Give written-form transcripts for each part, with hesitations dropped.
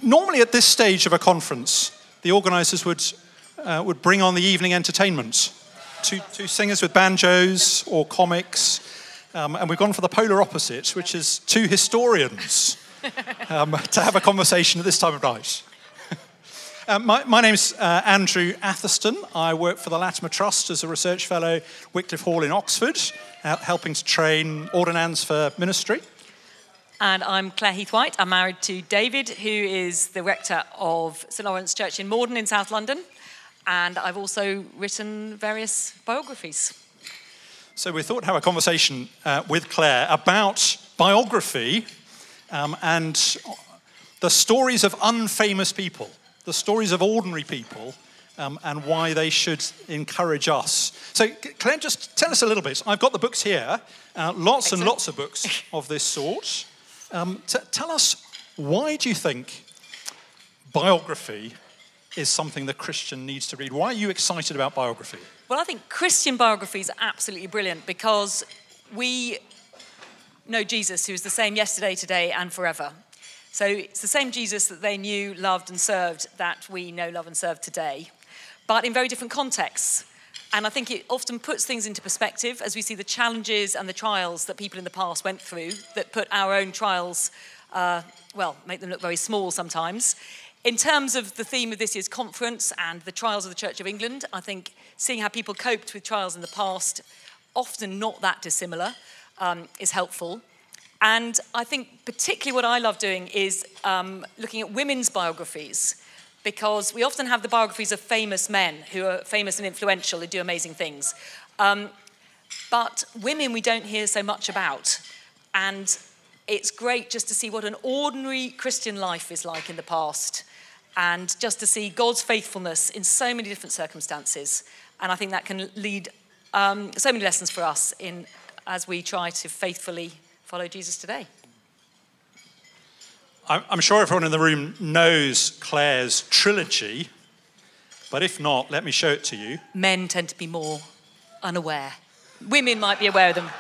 Normally at this stage of a conference, the organisers would bring on the evening entertainment. Two singers with banjos or comics. And we've gone for the polar opposite, which is two historians to have a conversation at this time of night. My name's Andrew Atherston. I work for the Latimer Trust as a research fellow at Wycliffe Hall in Oxford, helping to train ordinands for ministry. And I'm Claire Heathwhite. I'm married to David, who is the rector of St Lawrence Church in Morden in South London. And I've also written various biographies. So we thought to have a conversation with Claire about biography and the stories of unfamous people, the stories of ordinary people, and why they should encourage us. So Claire, just tell us a little bit. I've got the books here, lots Excellent. and lots of books of this sort. Tell us, why do you think biography is something the Christian needs to read? Why are you excited about biography? Well, I think Christian biographies are absolutely brilliant because we know Jesus, who is the same yesterday, today, and forever. So it's the same Jesus that they knew, loved, and served that we know, love, and serve today, but in very different contexts. And I think it often puts things into perspective as we see the challenges and the trials that people in the past went through that put our own trials, make them look very small sometimes. In terms of the theme of this year's conference and the trials of the Church of England, I think seeing how people coped with trials in the past, often not that dissimilar, is helpful. And I think particularly what I love doing is looking at women's biographies, because we often have the biographies of famous men who are famous and influential, who do amazing things. But women we don't hear so much about. And it's great just to see what an ordinary Christian life is like in the past, and just to see God's faithfulness in so many different circumstances. And I think that can lead so many lessons for us as we try to faithfully follow Jesus today. I'm sure everyone in the room knows Claire's trilogy, but if not, let me show it to you. Men tend to be more unaware. Women might be aware of them.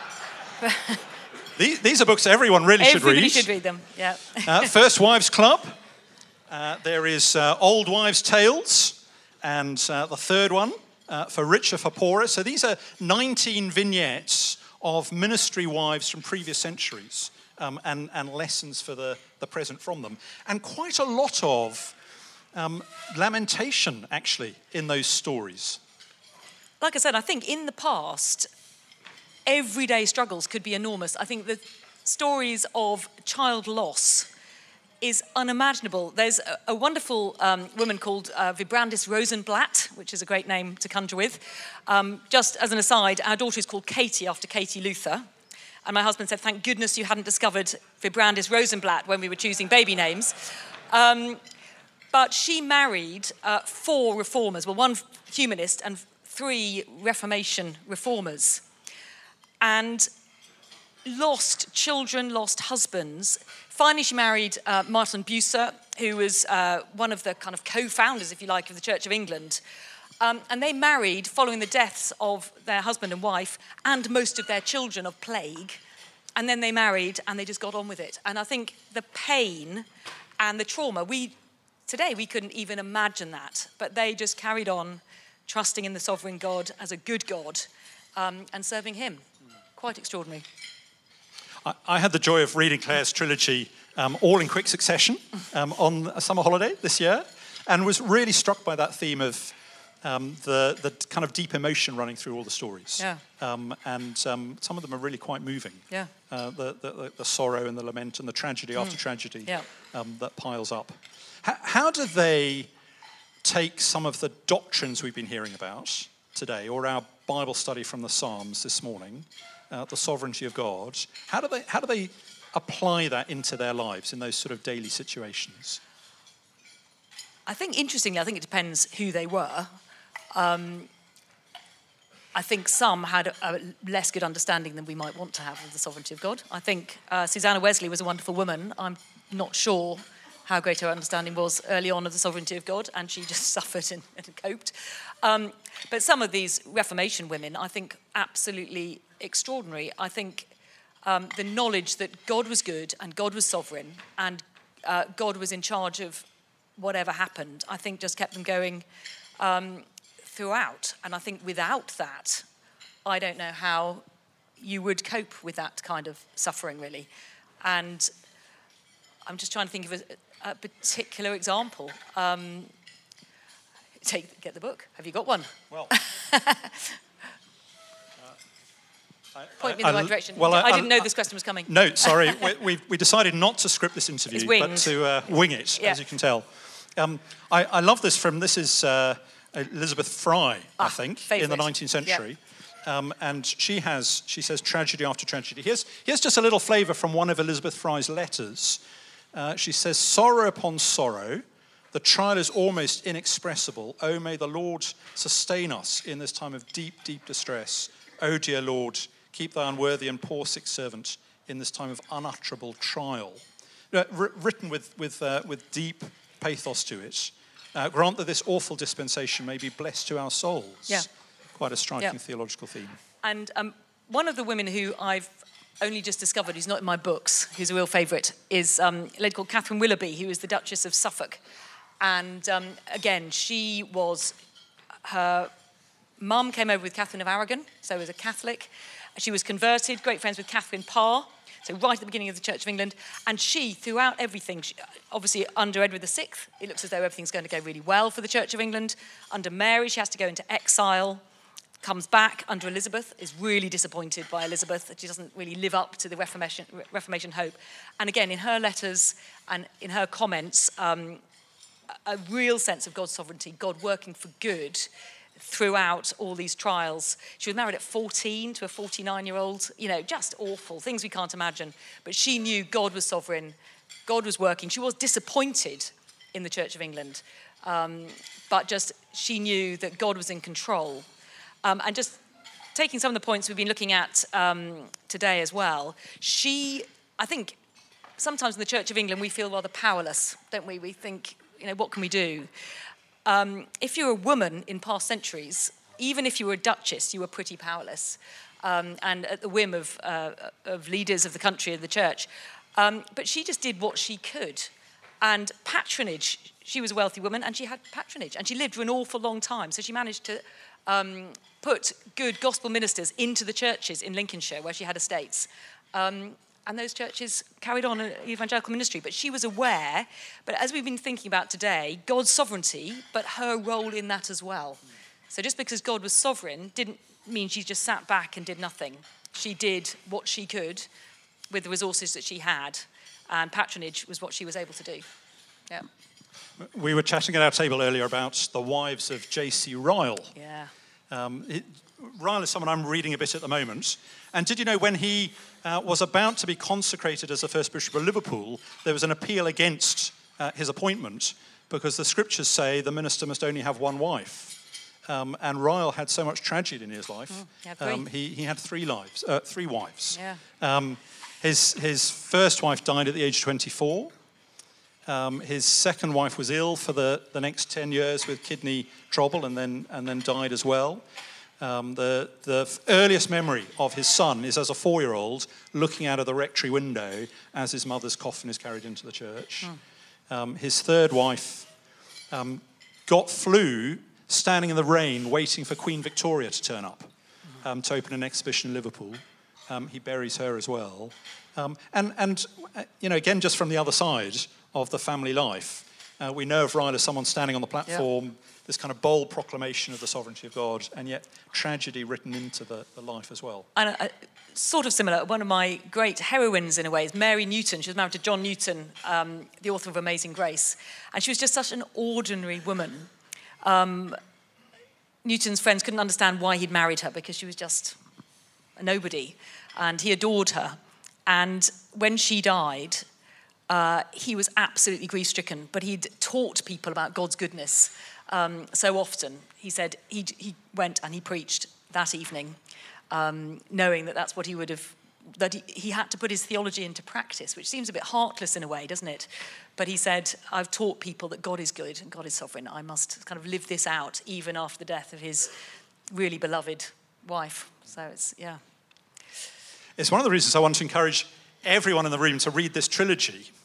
These are books everyone really should read. Everybody should read them, yeah. First Wives Club. There is Old Wives' Tales, and the third one, For Richer, for Poorer. So these are 19 vignettes of ministry wives from previous centuries, and lessons for the present from them. And quite a lot of lamentation, actually, in those stories. Like I said, I think in the past, everyday struggles could be enormous. I think the stories of child loss is unimaginable. There's a wonderful woman called Vibrandis Rosenblatt, which is a great name to conjure with. Just as an aside, our daughter is called Katie after Katie Luther. And my husband said, thank goodness you hadn't discovered Vibrandis Rosenblatt when we were choosing baby names. But she married 4 reformers, well, 1 humanist and 3 Reformation reformers. And lost children, lost husbands. Finally, she married Martin Bucer, who was one of the kind of co-founders, if you like, of the Church of England. And they married following the deaths of their husband and wife and most of their children of plague. And then they married and they just got on with it. And I think the pain and the trauma, today we couldn't even imagine that. But they just carried on trusting in the sovereign God as a good God and serving him. Quite extraordinary. I had the joy of reading Claire's trilogy all in quick succession on a summer holiday this year, and was really struck by that theme of the kind of deep emotion running through all the stories. Yeah. And some of them are really quite moving. Yeah. The sorrow and the lament and the tragedy after tragedy Yeah. that piles up. How do they take some of the doctrines we've been hearing about today, or our Bible study from the Psalms this morning, the sovereignty of God? How do they apply that into their lives in those sort of daily situations? I think, interestingly, it depends who they were. I think some had a less good understanding than we might want to have of the sovereignty of God. I think Susanna Wesley was a wonderful woman. I'm not sure how great her understanding was early on of the sovereignty of God, and she just suffered and coped. But some of these Reformation women, I think, absolutely extraordinary. I think the knowledge that God was good and God was sovereign, and God was in charge of whatever happened, I think just kept them going throughout. And I think without that, I don't know how you would cope with that kind of suffering, really. And I'm just trying to think of a particular example. Get the book. Have you got one? Well, point me in the right direction. Well, I didn't know this question was coming. No, sorry. we decided not to script this interview, but to wing it, yeah. as you can tell. I love this this is Elizabeth Fry, I think, favourite. in the 19th century. Yep. And she says tragedy after tragedy. Here's just a little flavour from one of Elizabeth Fry's letters. She says, sorrow upon sorrow, the trial is almost inexpressible. Oh, may the Lord sustain us in this time of deep, deep distress. Oh, dear Lord, keep thy unworthy and poor sick servant in this time of unutterable trial. Written with deep pathos to it. Grant that this awful dispensation may be blessed to our souls. Yeah. Quite a striking theological theme. And one of the women who I've only just discovered, who's not in my books, who's a real favourite, is a lady called Catherine Willoughby, who is the Duchess of Suffolk. And again, her mum came over with Catherine of Aragon, so was a Catholic. She was converted, great friends with Catherine Parr, so right at the beginning of the Church of England. And she, throughout everything, obviously under Edward VI, it looks as though everything's going to go really well for the Church of England. Under Mary, she has to go into exile, comes back under Elizabeth, is really disappointed by Elizabeth, that she doesn't really live up to the Reformation hope. And again, in her letters and in her comments, a real sense of God's sovereignty, God working for good throughout all these trials. She was married at 14 to a 49-year-old, just awful, things we can't imagine. But she knew God was sovereign, God was working. She was disappointed in the Church of England, but just she knew that God was in control. And just taking some of the points we've been looking at today as well, I think sometimes in the Church of England we feel rather powerless, don't we? We think, what can we do? If you're a woman in past centuries, even if you were a duchess, you were pretty powerless and at the whim of leaders of the country, of the church. But she just did what she could. And patronage, she was a wealthy woman and she had patronage. And she lived for an awful long time. So she managed to put good gospel ministers into the churches in Lincolnshire where she had estates. And those churches carried on an evangelical ministry. But she was aware, but as we've been thinking about today, God's sovereignty, but her role in that as well. So just because God was sovereign didn't mean she just sat back and did nothing. She did what she could with the resources that she had, and patronage was what she was able to do. Yeah. We were chatting at our table earlier about the wives of J.C. Ryle. Yeah. Ryle is someone I'm reading a bit at the moment. And did you know when he was about to be consecrated as the first Bishop of Liverpool, there was an appeal against his appointment because the scriptures say the minister must only have one wife. And Ryle had so much tragedy in his life. He had three wives. Yeah. His first wife died at the age of 24. His second wife was ill for the next 10 years with kidney trouble and then died as well. The earliest memory of his son is as a 4-year-old looking out of the rectory window as his mother's coffin is carried into the church. His third wife got flu standing in the rain waiting for Queen Victoria to turn up to open an exhibition in Liverpool. He buries her as well. And again, just from the other side of the family life, we know of Ryle as someone standing on the platform, this kind of bold proclamation of the sovereignty of God, and yet tragedy written into the life as well. And sort of similar, one of my great heroines in a way is Mary Newton. She was married to John Newton, the author of Amazing Grace. And she was just such an ordinary woman. Newton's friends couldn't understand why he'd married her because she was just a nobody. And he adored her. And when she died, he was absolutely grief-stricken, but he'd taught people about God's goodness so often. He said he went and he preached that evening, knowing that that's what he would have, that he had to put his theology into practice, which seems a bit heartless in a way, doesn't it? But he said, I've taught people that God is good and God is sovereign. I must kind of live this out even after the death of his really beloved wife. So it's one of the reasons I want to encourage everyone in the room to read this trilogy.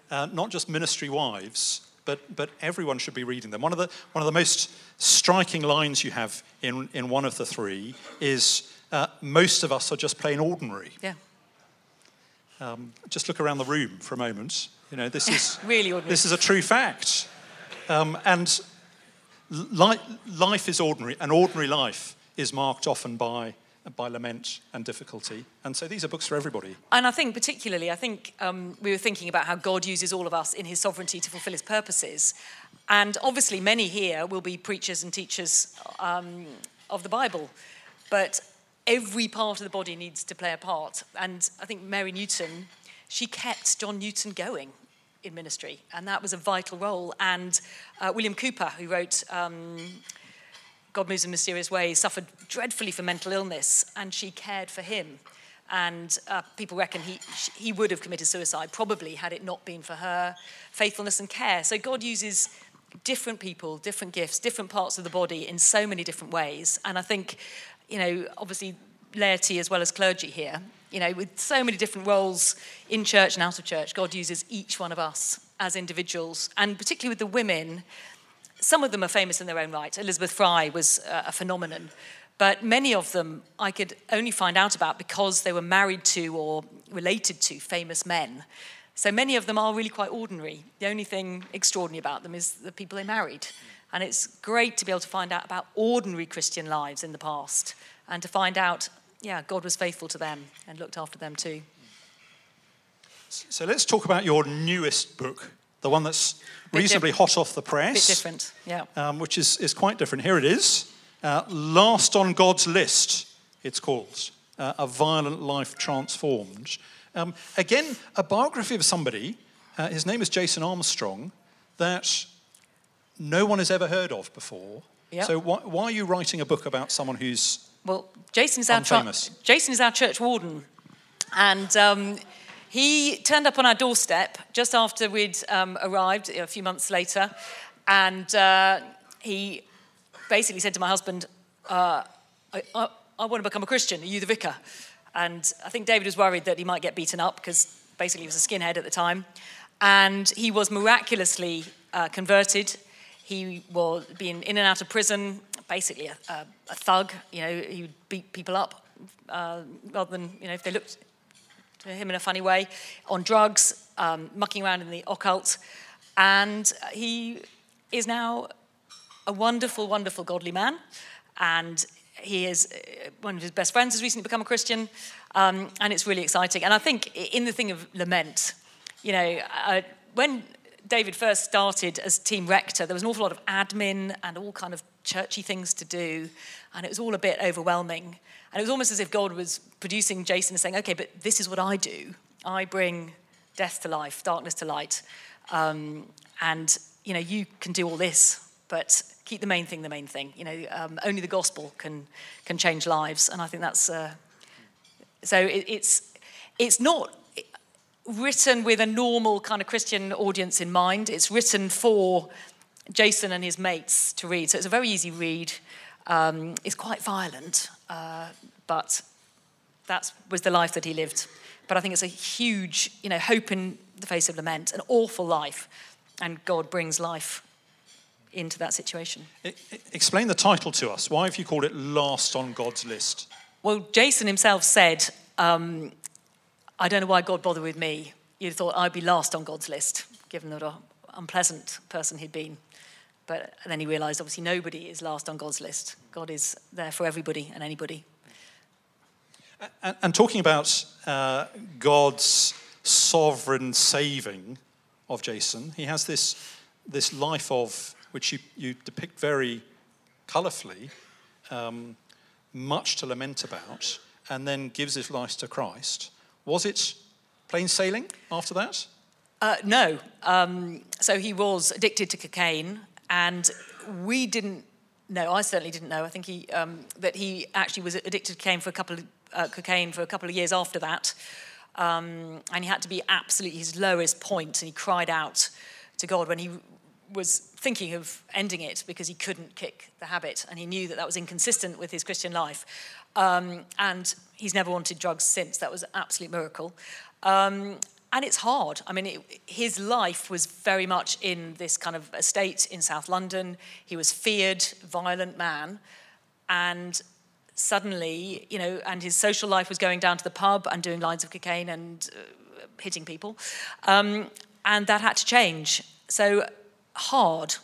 not just ministry wives, but everyone should be reading them. One of the most striking lines you have in one of the three is, most of us are just plain ordinary. Yeah. Just look around the room for a moment. This is really ordinary. This is a true fact. And life is ordinary, and ordinary life is marked often by lament and difficulty. And so these are books for everybody. And I think particularly, we were thinking about how God uses all of us in his sovereignty to fulfill his purposes. And obviously many here will be preachers and teachers of the Bible. But every part of the body needs to play a part. And I think Mary Newton, she kept John Newton going in ministry. And that was a vital role. And William Cooper, who wrote God Moves in Mysterious Ways, suffered dreadfully from mental illness, and she cared for him. And people reckon he would have committed suicide, probably, had it not been for her faithfulness and care. So God uses different people, different gifts, different parts of the body in so many different ways. And I think, obviously laity as well as clergy here, with so many different roles in church and out of church, God uses each one of us as individuals, and particularly with the women. Some of them are famous in their own right. Elizabeth Fry was a phenomenon. But many of them I could only find out about because they were married to or related to famous men. So many of them are really quite ordinary. The only thing extraordinary about them is the people they married. And it's great to be able to find out about ordinary Christian lives in the past and to find out, God was faithful to them and looked after them too. So let's talk about your newest book, the one that's reasonably hot off the press. Bit different, yeah. Which is quite different. Here it is. Last on God's List, it's called. A Violent Life Transformed. Again, a biography of somebody, his name is Jason Armstrong, that no one has ever heard of before. Yep. So why are you writing a book about someone who's Jason is our church warden. And he turned up on our doorstep just after we'd arrived a few months later. And he basically said to my husband, I want to become a Christian. Are you the vicar? And I think David was worried that he might get beaten up because basically he was a skinhead at the time. And he was miraculously converted. He was being in and out of prison, basically a thug. He would beat people up rather than, if they looked to him in a funny way, on drugs, mucking around in the occult. And he is now a wonderful, wonderful, godly man. And he is, one of his best friends has recently become a Christian. And it's really exciting. And I think in the thing of lament, when David first started as team rector, there was an awful lot of admin and all kind of churchy things to do, and it was all a bit overwhelming. And it was almost as if God was producing Jason and saying, okay, but this is what I do. I bring death to life, darkness to light. And, you can do all this, but keep the main thing the main thing. Only the gospel can change lives. And I think that's... So it's not written with a normal kind of Christian audience in mind. It's written for Jason and his mates to read. So it's a very easy read. It's quite violent, but that was the life that he lived. But I think it's a huge, hope in the face of lament, an awful life, and God brings life into that situation. Explain the title to us. Why have you called it Last on God's List? Well, Jason himself said, I don't know why God bothered with me. You'd have thought I'd be last on God's list, given what an unpleasant person he'd been. But then he realised, obviously, nobody is last on God's list. God is there for everybody and anybody. And talking about God's sovereign saving of Jason, he has this life of, which you depict very colourfully, much to lament about, and then gives his life to Christ. Was it plain sailing after that? No. So he was addicted to cocaine, and we didn't know. I certainly didn't know. I think that he actually was addicted to cocaine for a couple of years after that, and he had to be absolutely his lowest point, and he cried out to God when he was thinking of ending it because he couldn't kick the habit, and he knew that was inconsistent with his Christian life. And he's never wanted drugs since. That was an absolute miracle. And And it's hard. I mean, his life was very much in this kind of estate in South London. He was feared, violent man. And suddenly, and his social life was going down to the pub and doing lines of cocaine and hitting people. And that had to change. So hard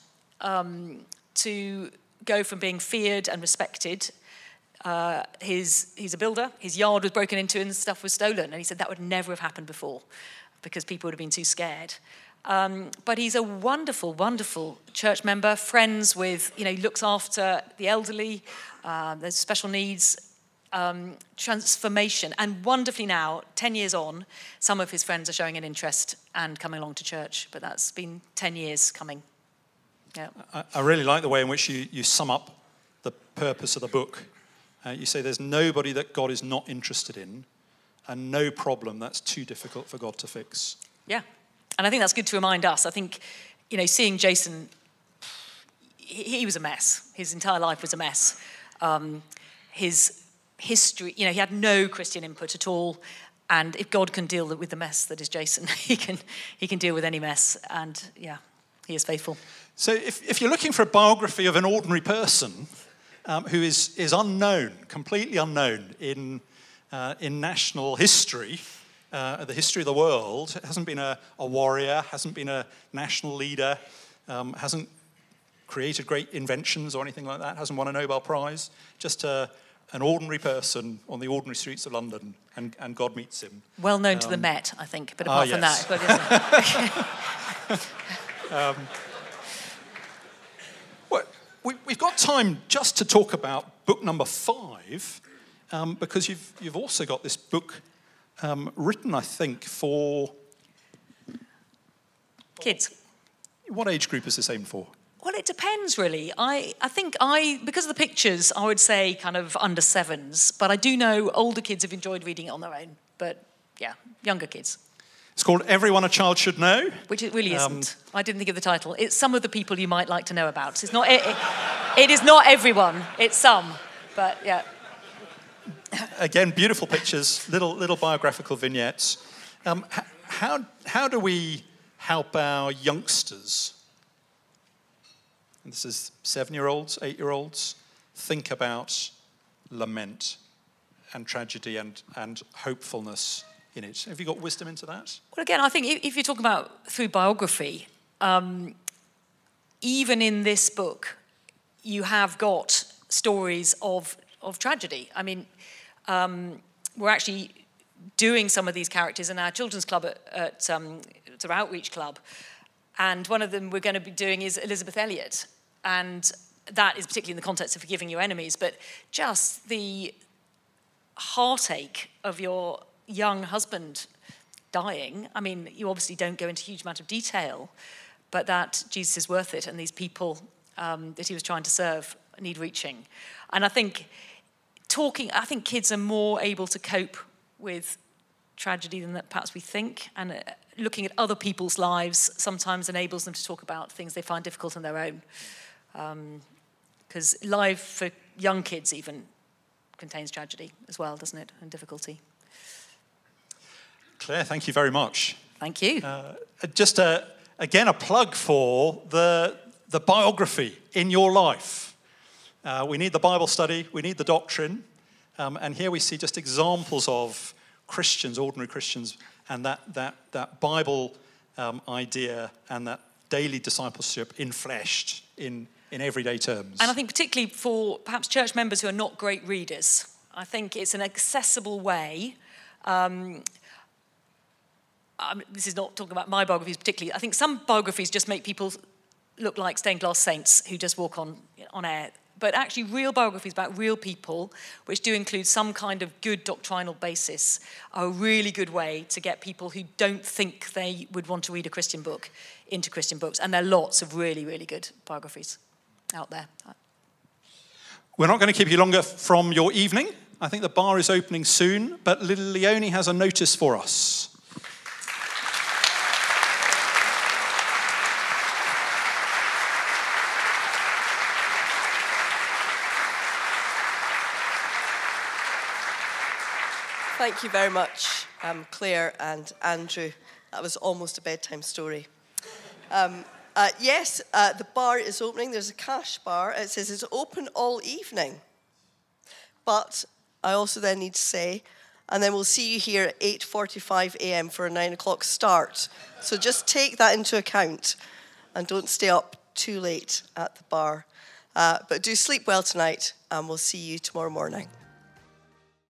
to go from being feared and respected. He's a builder. His yard was broken into and stuff was stolen. And he said that would never have happened before because people would have been too scared. But he's a wonderful, wonderful church member, friends with, he looks after the elderly, there's special needs, transformation. And wonderfully now, 10 years on, some of his friends are showing an interest and coming along to church. But that's been 10 years coming. Yeah. I really like the way in which you sum up the purpose of the book. You say there's nobody that God is not interested in and no problem that's too difficult for God to fix. Yeah. And I think that's good to remind us. I think, seeing Jason, he was a mess. His entire life was a mess. His history, he had no Christian input at all. And if God can deal with the mess that is Jason, he can deal with any mess. And yeah, he is faithful. So if you're looking for a biography of an ordinary person who is unknown, completely unknown in national history, the history of the world, hasn't been a warrior, hasn't been a national leader, hasn't created great inventions or anything like that, hasn't won a Nobel Prize, just an ordinary person on the ordinary streets of London, and God meets him. Well known to the Met, I think, but apart from that. We've got time just to talk about book number 5, because you've also got this book written, I think, for kids. What age group is this aimed for? Well, it depends, really. I think because of the pictures, I would say kind of under 7s, but I do know older kids have enjoyed reading it on their own. But yeah, younger kids. It's called Everyone a Child Should Know. Which it really isn't. I didn't think of the title. It's some of the people you might like to know about. It's not. It is not everyone. It's some. But yeah. Again, beautiful pictures, little biographical vignettes. How do we help our youngsters? And this is 7-year-olds, 8-year-olds, think about lament and tragedy and hopefulness in it. Have you got wisdom into that? Well, again, I think if you're talking about through biography, even in this book, you have got stories of tragedy. I mean, we're actually doing some of these characters in our children's club at our outreach club. And one of them we're going to be doing is Elizabeth Elliot. And that is particularly in the context of forgiving your enemies. But just the heartache of your young husband dying. I mean, you obviously don't go into a huge amount of detail, but that Jesus is worth it. And these people that he was trying to serve need reaching. And I think kids are more able to cope with tragedy than that perhaps we think. And looking at other people's lives sometimes enables them to talk about things they find difficult on their own. Because life for young kids even contains tragedy as well, doesn't it? And difficulty. Claire, thank you very much. Thank you. Just again a plug for the biography in your life. We need the Bible study, we need the doctrine, and here we see just examples of Christians, ordinary Christians, and that Bible idea and that daily discipleship infleshed in everyday terms. And I think particularly for perhaps church members who are not great readers, I think it's an accessible way. This is not talking about my biographies particularly. I think some biographies just make people look like stained glass saints who just walk on air. But actually real biographies about real people, which do include some kind of good doctrinal basis, are a really good way to get people who don't think they would want to read a Christian book into Christian books. And there are lots of really, really good biographies out there. We're not going to keep you longer from your evening. I think the bar is opening soon, but little Leonie has a notice for us. Thank you very much, Claire and Andrew. That was almost a bedtime story. Yes, the bar is opening. There's a cash bar. It says it's open all evening. But I also then need to say, and then we'll see you here at 8:45 a.m. for a 9 o'clock start. So just take that into account and don't stay up too late at the bar. But do sleep well tonight, and we'll see you tomorrow morning.